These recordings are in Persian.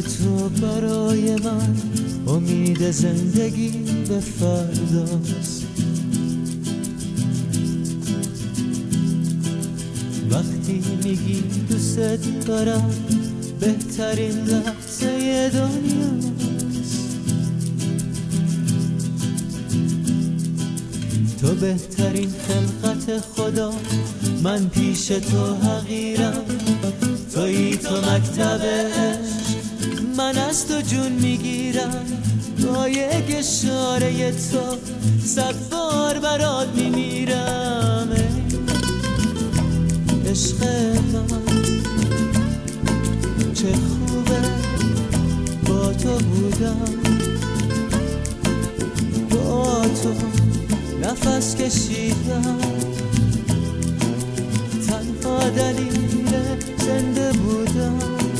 تو برای من امید زندگی به فرداست. وقتی میگی دوست دارم بهترین لحظه دنیاست. تو بهترین خلقت خدا، من پیش تو حقیرم. تویی تو مکتب عشق، من از تو جون میگیرم. با یک اشاره تو 100 بار برات میمیرم. عشق من چه خوبه با تو بودم، با تو نفس کشیدم. تنها دلیل زنده بودم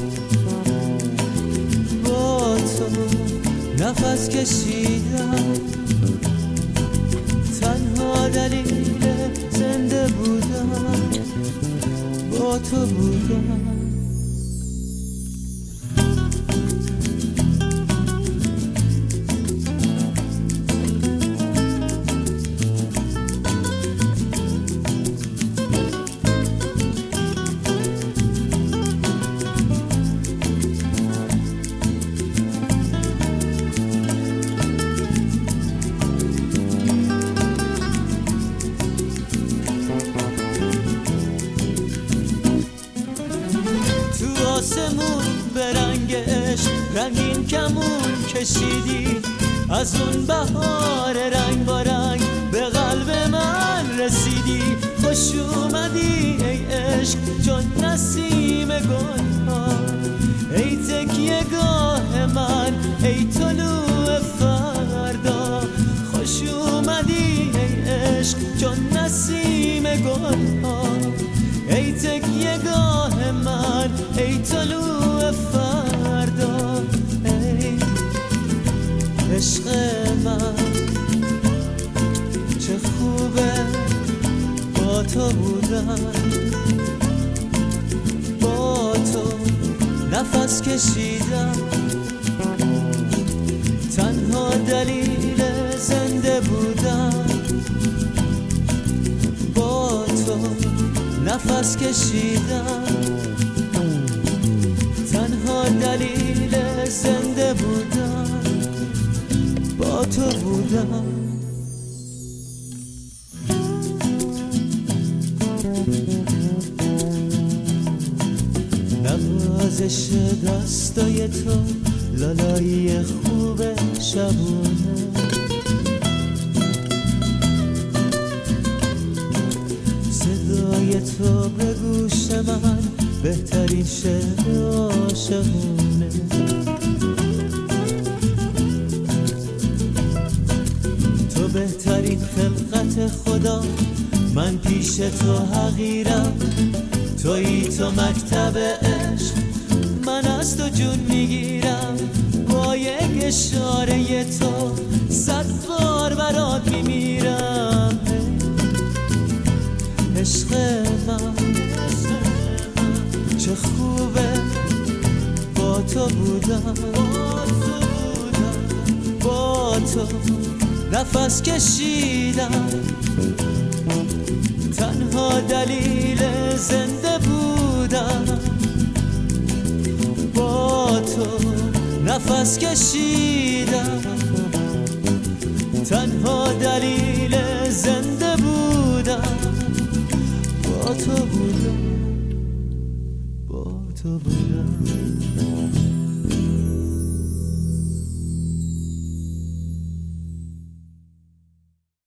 با تو نفس کشیدم. تنها دلیل زنده بودم با تو بودم. آسمون به رنگ عشق رنگین کمون کشیدی. از اون بهار رنگ با رنگ به قلب من رسیدی. خوش اومدی ای عشق چون نسیم گلها، ای تکیه گاه من، ای طلوع فردا. خوش اومدی ای عشق چون نسیم گلها، ای تکیه گاه من، ای طلوع فردا. ای عشق من چه خوبه با تو بودن، با تو نفس کشیدم. تنها دلیل زنده بودن با تو نفس کشیدم. تنها دلیل زنده بودم با تو بودم. نوازش دستای تو، لالایی خوب شبونه. صدای تو به گوش من بهترین شعر عاشقونه. تو بهترین خلقت خدا، من پیش تو حقیرم. تویی تو مکتب عشق، من از تو جون میگیرم. با یک اشاره تو 100 بار برات میمیرم. عشق من چه خوبه با تو بودم، با تو نفس کشیدم. تنها دلیل زنده بودم با تو نفس کشیدم. تنها دلیل زنده بودم با تو بودم، با تو بودم.